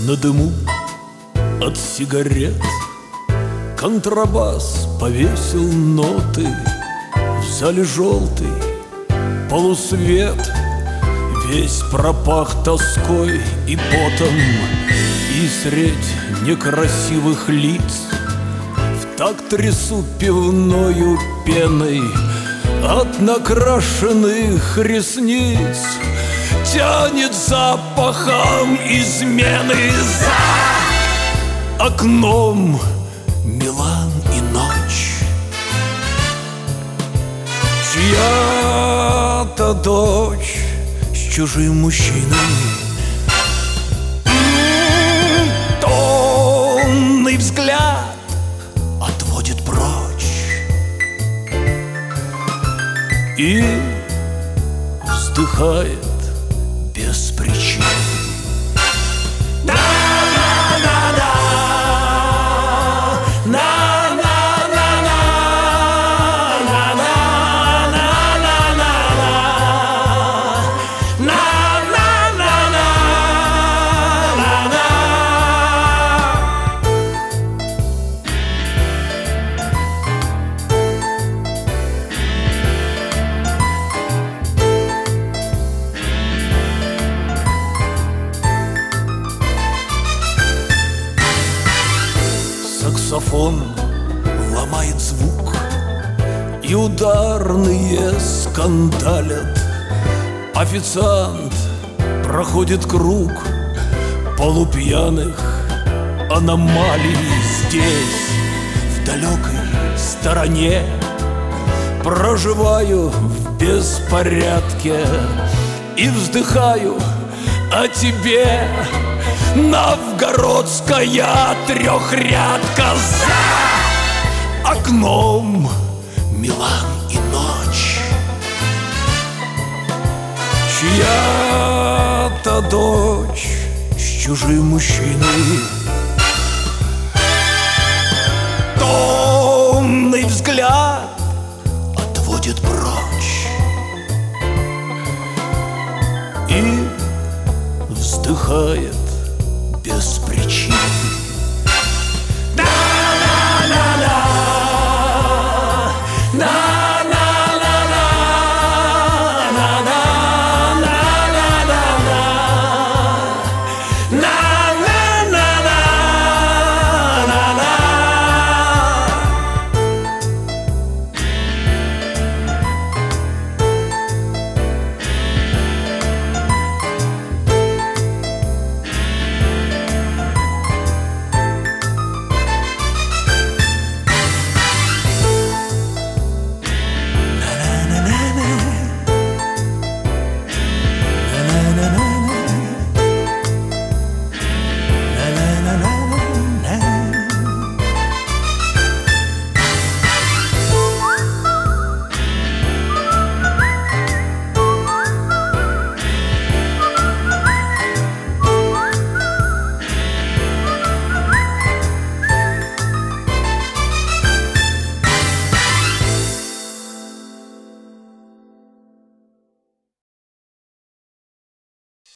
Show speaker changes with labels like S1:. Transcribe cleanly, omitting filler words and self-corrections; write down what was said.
S1: на дыму от сигарет. Контрабас повесил ноты, в зале желтый полусвет. Весь пропах тоской и потом, и средь некрасивых лиц в такт трясут пивною пеной от накрашенных ресниц. Тянет запахом измены. За окном Милан и ночь. Чья-то дочь с чужим мужчиной. Томный взгляд отводит прочь и вздыхает без причин. Саксофон ломает звук, и ударные скандалят. Официант проходит круг полупьяных аномалий. Здесь, в далекой стороне, проживаю в беспорядке и вздыхаю о тебе. Новгородская трехрядка. За окном Милан и ночь. Чья-то дочь с чужим мужчиной. Томный взгляд отводит прочь и вздыхает без причин.